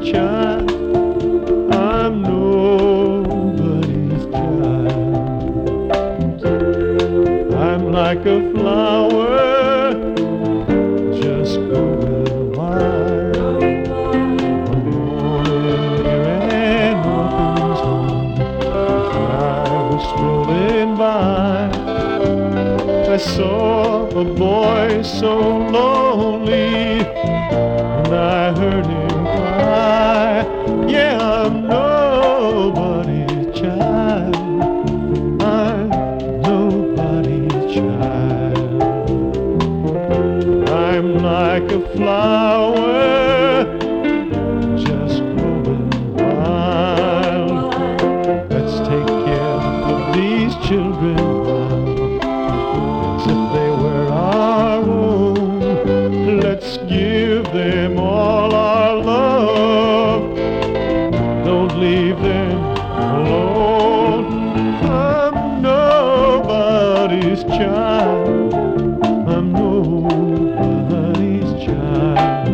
child. I'm nobody's child. I'm like a flower, just going wild. One morning here in orphan's home, as I was strolling by, I saw a boy so lonely, and I heard him cry, yeah, I'm nobody's child. I'm nobody's child. I'm like a flower, just growing wild. Let's take care of these children as if they were our own. Let's give them all our love. Don't leave them alone. I'm nobody's child. I'm nobody's child.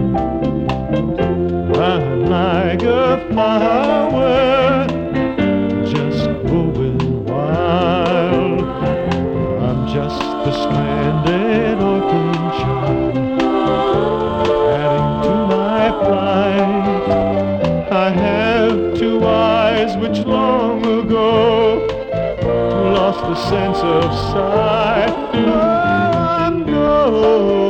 I'm like a flower, just growing wild. I'm just a stranded orphan child, adding to my plight. I have two eyes which long ago lost the sense of sight. Oh, I know